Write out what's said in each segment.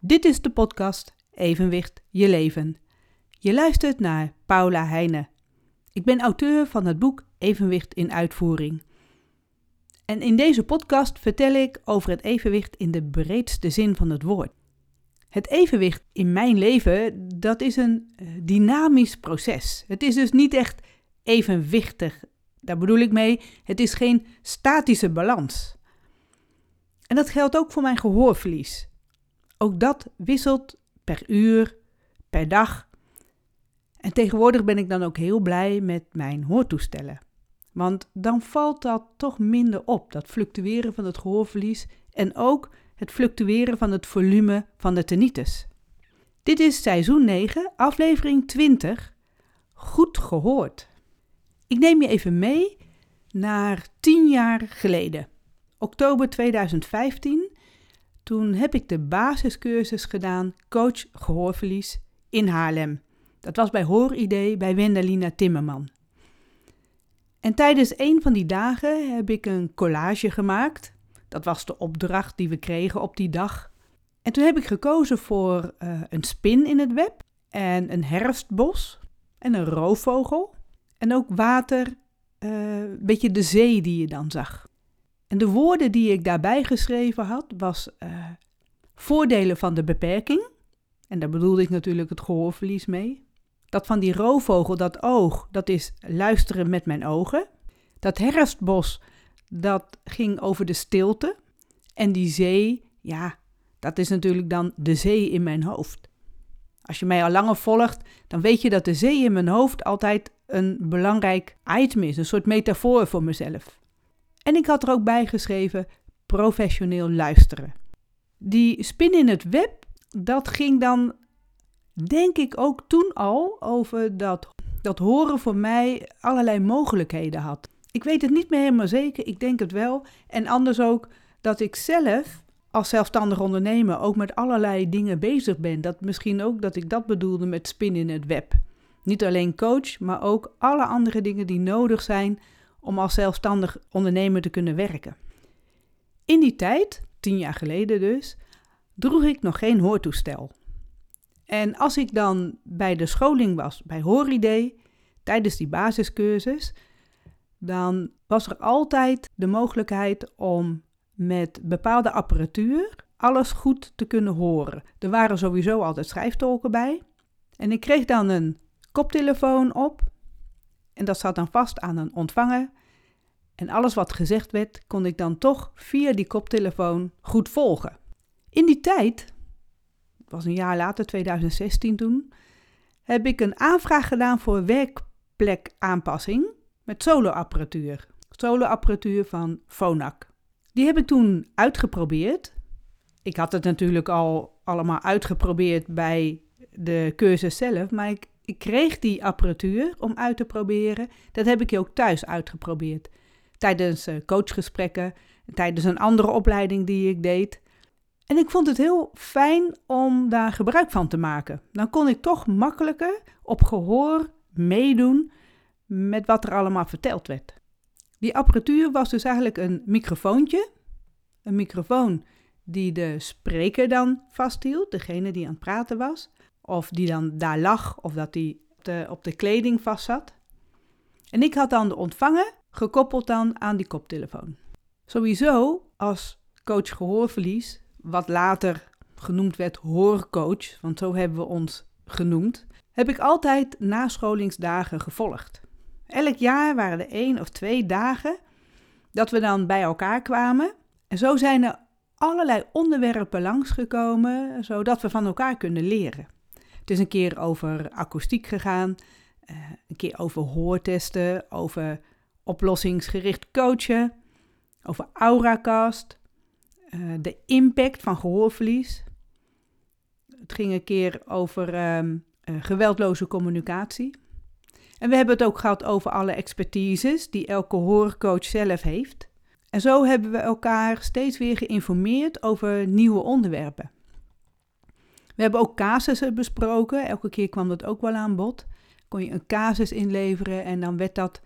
Dit is de podcast Evenwicht je leven. Je luistert naar Paula Heijnen. Ik ben auteur van het boek Evenwicht in uitvoering. En in deze podcast vertel ik over het evenwicht in de breedste zin van het woord. Het evenwicht in mijn leven, dat is een dynamisch proces. Het is dus niet echt evenwichtig. Daar bedoel ik mee, het is geen statische balans. En dat geldt ook voor mijn gehoorverlies. Ook dat wisselt per uur, per dag. En tegenwoordig ben ik dan ook heel blij met mijn hoortoestellen. Want dan valt dat toch minder op, dat fluctueren van het gehoorverlies en ook het fluctueren van het volume van de tinnitus. Dit is seizoen 9, aflevering 20, Goed gehoord. Ik neem je even mee naar 10 jaar geleden. Oktober 2015, toen heb ik de basiscursus gedaan, coach gehoorverlies in Haarlem. Dat was bij HoorID bij Wendelina Timmerman. En tijdens een van die dagen heb ik een collage gemaakt. Dat was de opdracht die we kregen op die dag. En toen heb ik gekozen voor een spin in het web en een herfstbos en een roofvogel. En ook water, een beetje de zee die je dan zag. En de woorden die ik daarbij geschreven had, was voordelen van de beperking. En daar bedoelde ik natuurlijk het gehoorverlies mee. Dat van die roofvogel, dat oog, dat is luisteren met mijn ogen. Dat herfstbos, dat ging over de stilte. En die zee, ja, dat is natuurlijk dan de zee in mijn hoofd. Als je mij al langer volgt, dan weet je dat de zee in mijn hoofd altijd een belangrijk item is. Een soort metafoor voor mezelf. En ik had er ook bij geschreven, professioneel luisteren. Die spin in het web, dat ging dan, denk ik ook toen al, over dat horen voor mij allerlei mogelijkheden had. Ik weet het niet meer helemaal zeker, ik denk het wel. En anders ook dat ik zelf als zelfstandig ondernemer ook met allerlei dingen bezig ben. Dat misschien ook dat ik dat bedoelde met spin in het web. Niet alleen coach, maar ook alle andere dingen die nodig zijn om als zelfstandig ondernemer te kunnen werken. In die tijd, 10 jaar geleden dus, droeg ik nog geen hoortoestel. En als ik dan bij de scholing was, bij HoorID, tijdens die basiscursus, dan was er altijd de mogelijkheid om met bepaalde apparatuur alles goed te kunnen horen. Er waren sowieso altijd schrijftolken bij. En ik kreeg dan een koptelefoon op. En dat zat dan vast aan een ontvanger. En alles wat gezegd werd, kon ik dan toch via die koptelefoon goed volgen. In die tijd, het was een jaar later, 2016 toen, heb ik een aanvraag gedaan voor werkplekaanpassing met soloapparatuur. Soloapparatuur van Phonak. Die heb ik toen uitgeprobeerd. Ik had het natuurlijk al allemaal uitgeprobeerd bij de cursus zelf, maar ik kreeg die apparatuur om uit te proberen. Dat heb ik ook thuis uitgeprobeerd. Tijdens coachgesprekken, tijdens een andere opleiding die ik deed. En ik vond het heel fijn om daar gebruik van te maken. Dan kon ik toch makkelijker op gehoor meedoen met wat er allemaal verteld werd. Die apparatuur was dus eigenlijk een microfoontje. Een microfoon die de spreker dan vasthield, degene die aan het praten was. Of die dan daar lag, of dat die op de kleding vastzat. En ik had dan de ontvanger gekoppeld dan aan die koptelefoon. Sowieso als coach gehoorverlies, wat later genoemd werd hoorcoach, want zo hebben we ons genoemd, heb ik altijd nascholingsdagen gevolgd. Elk jaar waren er 1 of 2 dagen dat we dan bij elkaar kwamen. En zo zijn er allerlei onderwerpen langsgekomen, zodat we van elkaar kunnen leren. Het is een keer over akoestiek gegaan, een keer over hoortesten, over oplossingsgericht coachen, over Auracast, de impact van gehoorverlies. Het ging een keer over geweldloze communicatie. En we hebben het ook gehad over alle expertises die elke hoorcoach zelf heeft. En zo hebben we elkaar steeds weer geïnformeerd over nieuwe onderwerpen. We hebben ook casussen besproken. Elke keer kwam dat ook wel aan bod. Kon je een casus inleveren en dan werd dat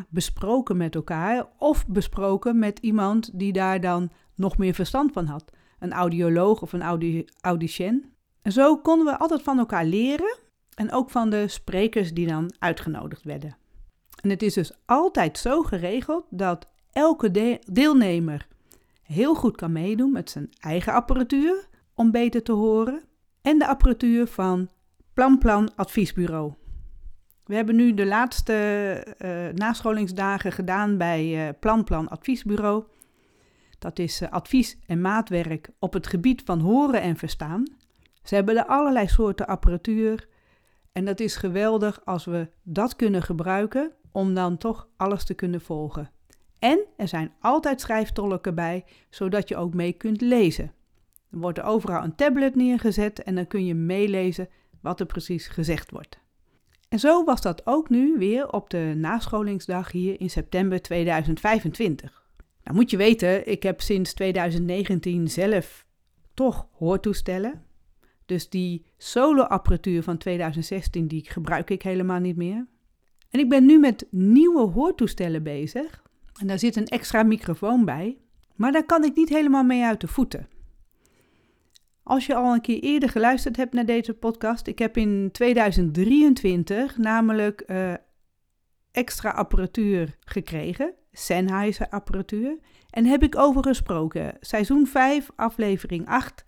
besproken met elkaar. Of besproken met iemand die daar dan nog meer verstand van had. een audioloog of een audicien. En zo konden we altijd van elkaar leren en ook van de sprekers die dan uitgenodigd werden. En het is dus altijd zo geregeld dat elke deelnemer heel goed kan meedoen met zijn eigen apparatuur om beter te horen en de apparatuur van Plan Adviesbureau. We hebben nu de laatste nascholingsdagen gedaan bij Plan Adviesbureau. Dat is advies en maatwerk op het gebied van horen en verstaan. Ze hebben er allerlei soorten apparatuur en dat is geweldig als we dat kunnen gebruiken om dan toch alles te kunnen volgen. En er zijn altijd schrijftolken bij, zodat je ook mee kunt lezen. Er wordt er overal een tablet neergezet en dan kun je meelezen wat er precies gezegd wordt. En zo was dat ook nu weer op de nascholingsdag hier in september 2025. Nou moet je weten, ik heb sinds 2019 zelf toch hoortoestellen. Dus die solo-apparatuur van 2016 die gebruik ik helemaal niet meer. En ik ben nu met nieuwe hoortoestellen bezig. En daar zit een extra microfoon bij. Maar daar kan ik niet helemaal mee uit de voeten. Als je al een keer eerder geluisterd hebt naar deze podcast. Ik heb in 2023 namelijk extra apparatuur gekregen. Sennheiser apparatuur. En heb ik over gesproken. Seizoen 5, aflevering 8.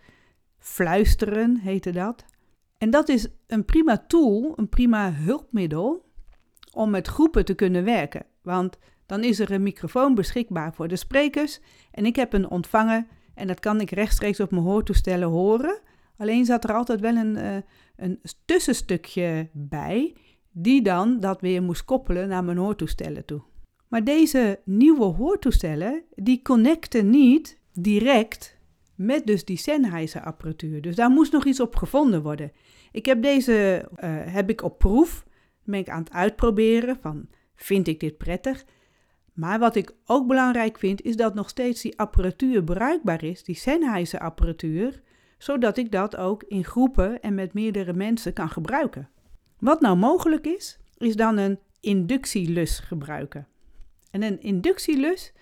Fluisteren heette dat. En dat is een prima tool, een prima hulpmiddel om met groepen te kunnen werken. Want dan is er een microfoon beschikbaar voor de sprekers en ik heb een ontvanger en dat kan ik rechtstreeks op mijn hoortoestellen horen. Alleen zat er altijd wel een tussenstukje bij die dan dat weer moest koppelen naar mijn hoortoestellen toe. Maar deze nieuwe hoortoestellen die connecten niet direct met dus die Sennheiser apparatuur. Dus daar moest nog iets op gevonden worden. Ik heb deze heb ik op proef. Ben ik aan het uitproberen van vind ik dit prettig. Maar wat ik ook belangrijk vind is dat nog steeds die apparatuur bruikbaar is. Die Sennheiser apparatuur. Zodat ik dat ook in groepen en met meerdere mensen kan gebruiken. Wat nou mogelijk is dan een inductielus gebruiken. En een inductielus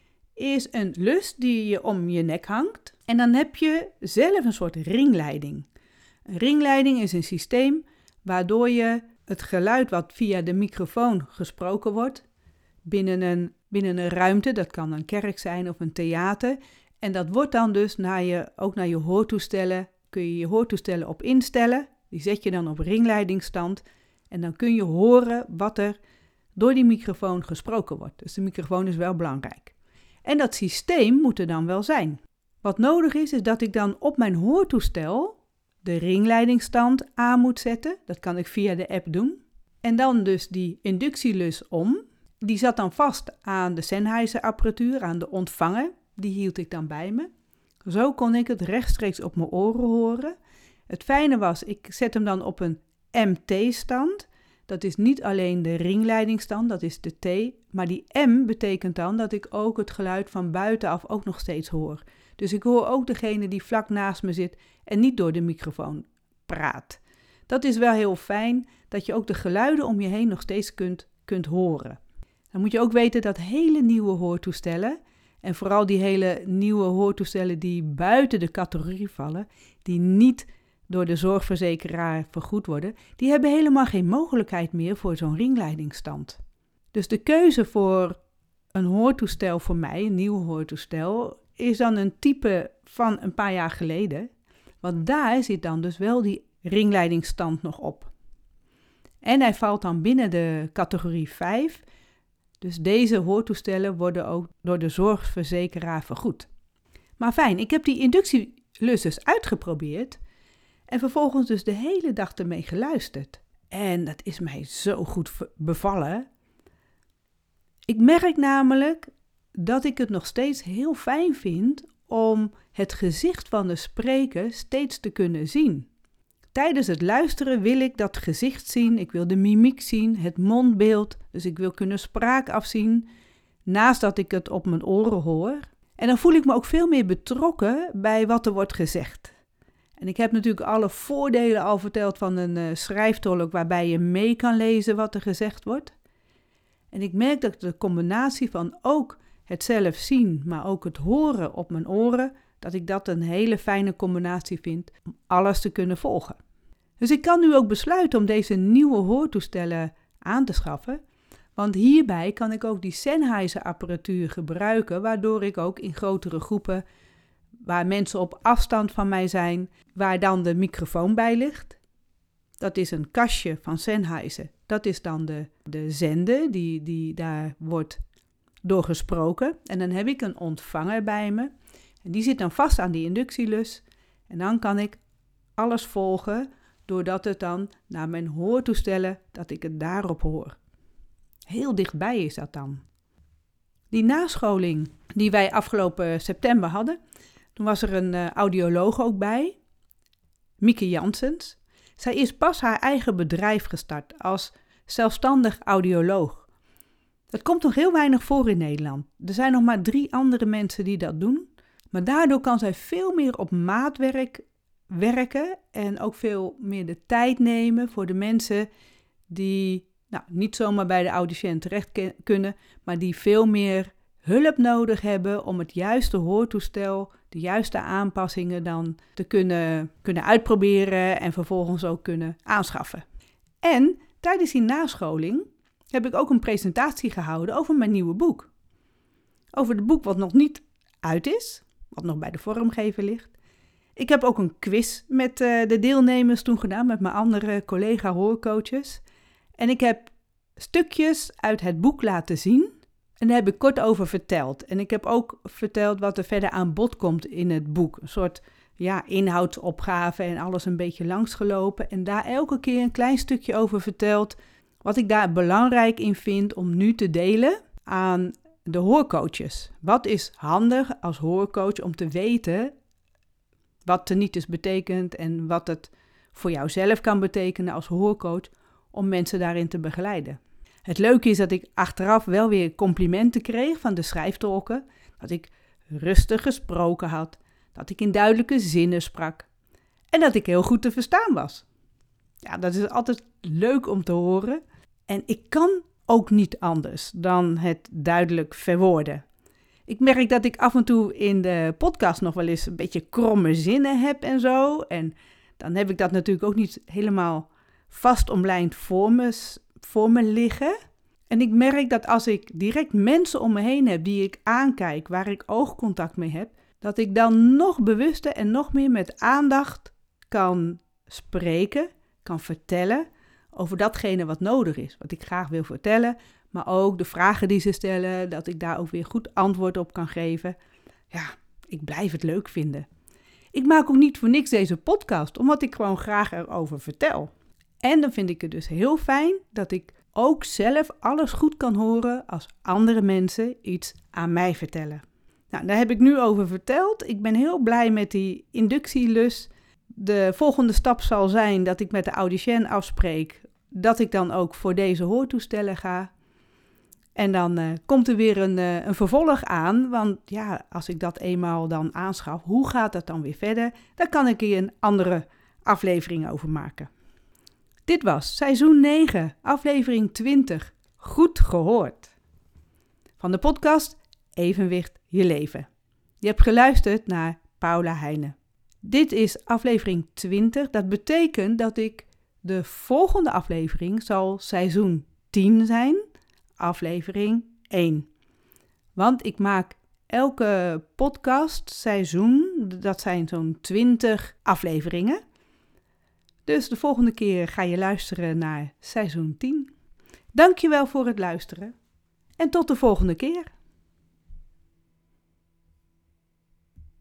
is een lus die je om je nek hangt. En dan heb je zelf een soort ringleiding. Een ringleiding is een systeem waardoor je het geluid wat via de microfoon gesproken wordt binnen een ruimte, dat kan een kerk zijn of een theater. En dat wordt dan dus ook naar je hoortoestellen, kun je je hoortoestellen op instellen. Die zet je dan op ringleidingstand en dan kun je horen wat er door die microfoon gesproken wordt. Dus de microfoon is wel belangrijk. En dat systeem moet er dan wel zijn. Wat nodig is dat ik dan op mijn hoortoestel de ringleidingstand aan moet zetten. Dat kan ik via de app doen. En dan dus die inductielus om. Die zat dan vast aan de Sennheiser apparatuur, aan de ontvanger. Die hield ik dan bij me. Zo kon ik het rechtstreeks op mijn oren horen. Het fijne was, ik zet hem dan op een MT-stand. Dat is niet alleen de ringleidingstand, dat is de T. Maar die M betekent dan dat ik ook het geluid van buitenaf ook nog steeds hoor. Dus ik hoor ook degene die vlak naast me zit en niet door de microfoon praat. Dat is wel heel fijn, dat je ook de geluiden om je heen nog steeds kunt horen. Dan moet je ook weten dat hele nieuwe hoortoestellen, en vooral die hele nieuwe hoortoestellen die buiten de categorie vallen, die niet door de zorgverzekeraar vergoed worden, die hebben helemaal geen mogelijkheid meer voor zo'n ringleidingstand. Dus de keuze voor een hoortoestel voor mij, een nieuw hoortoestel, is dan een type van een paar jaar geleden. Want daar zit dan dus wel die ringleidingstand nog op. En hij valt dan binnen de categorie 5. Dus deze hoortoestellen worden ook door de zorgverzekeraar vergoed. Maar fijn, ik heb die inductielus dus uitgeprobeerd en vervolgens dus de hele dag ermee geluisterd. En dat is mij zo goed bevallen. Ik merk namelijk dat ik het nog steeds heel fijn vind om het gezicht van de spreker steeds te kunnen zien. Tijdens het luisteren wil ik dat gezicht zien, ik wil de mimiek zien, het mondbeeld, dus ik wil kunnen spraak afzien, naast dat ik het op mijn oren hoor. En dan voel ik me ook veel meer betrokken bij wat er wordt gezegd. En ik heb natuurlijk alle voordelen al verteld van een schrijftolk waarbij je mee kan lezen wat er gezegd wordt. En ik merk dat de combinatie van ook het zelf zien, maar ook het horen op mijn oren, dat ik dat een hele fijne combinatie vind om alles te kunnen volgen. Dus ik kan nu ook besluiten om deze nieuwe hoortoestellen aan te schaffen, want hierbij kan ik ook die Sennheiser apparatuur gebruiken, waardoor ik ook in grotere groepen, waar mensen op afstand van mij zijn, waar dan de microfoon bij ligt. Dat is een kastje van Sennheiser. Dat is dan de zender die daar wordt door gesproken. En dan heb ik een ontvanger bij me. En die zit dan vast aan die inductielus. En dan kan ik alles volgen, doordat het dan naar mijn hoortoestellen, dat ik het daarop hoor. Heel dichtbij is dat dan. Die nascholing die wij afgelopen september hadden, toen was er een audioloog ook bij, Mieke Janssens. Zij is pas haar eigen bedrijf gestart als zelfstandig audioloog. Dat komt nog heel weinig voor in Nederland. Er zijn nog maar 3 andere mensen die dat doen. Maar daardoor kan zij veel meer op maatwerk werken en ook veel meer de tijd nemen voor de mensen die niet zomaar bij de audiciënt terecht kunnen, maar die veel meer hulp nodig hebben om het juiste hoortoestel, de juiste aanpassingen dan te kunnen uitproberen en vervolgens ook kunnen aanschaffen. En tijdens die nascholing heb ik ook een presentatie gehouden over mijn nieuwe boek. Over het boek wat nog niet uit is, wat nog bij de vormgever ligt. Ik heb ook een quiz met de deelnemers toen gedaan, met mijn andere collega hoorcoaches. En ik heb stukjes uit het boek laten zien en daar heb ik kort over verteld. En ik heb ook verteld wat er verder aan bod komt in het boek. Een soort inhoudsopgave en alles een beetje langsgelopen. En daar elke keer een klein stukje over verteld wat ik daar belangrijk in vind om nu te delen aan de hoorcoaches. Wat is handig als hoorcoach om te weten wat tinnitus betekent en wat het voor jouzelf kan betekenen als hoorcoach om mensen daarin te begeleiden. Het leuke is dat ik achteraf wel weer complimenten kreeg van de schrijftolken, dat ik rustig gesproken had, dat ik in duidelijke zinnen sprak en dat ik heel goed te verstaan was. Ja, dat is altijd leuk om te horen en ik kan ook niet anders dan het duidelijk verwoorden. Ik merk dat ik af en toe in de podcast nog wel eens een beetje kromme zinnen heb en zo. En dan heb ik dat natuurlijk ook niet helemaal vast omlijnd voor me liggen. En ik merk dat als ik direct mensen om me heen heb die ik aankijk, waar ik oogcontact mee heb, dat ik dan nog bewuster en nog meer met aandacht kan spreken, kan vertellen over datgene wat nodig is, wat ik graag wil vertellen, maar ook de vragen die ze stellen, dat ik daar ook weer goed antwoord op kan geven. Ja, ik blijf het leuk vinden. Ik maak ook niet voor niks deze podcast, omdat ik gewoon graag erover vertel. En dan vind ik het dus heel fijn dat ik ook zelf alles goed kan horen als andere mensen iets aan mij vertellen. Nou, daar heb ik nu over verteld. Ik ben heel blij met die inductielus. De volgende stap zal zijn dat ik met de audiciën afspreek dat ik dan ook voor deze hoortoestellen ga. En dan komt er weer een vervolg aan, want ja, als ik dat eenmaal dan aanschaf, hoe gaat dat dan weer verder? Daar kan ik hier een andere aflevering over maken. Dit was seizoen 9, aflevering 20, Goed gehoord. Van de podcast Evenwicht je leven. Je hebt geluisterd naar Paula Heijnen. Dit is aflevering 20, dat betekent dat ik de volgende aflevering zal seizoen 10 zijn, aflevering 1. Want ik maak elke podcast seizoen, dat zijn zo'n 20 afleveringen. Dus de volgende keer ga je luisteren naar seizoen 10. Dankjewel voor het luisteren en tot de volgende keer.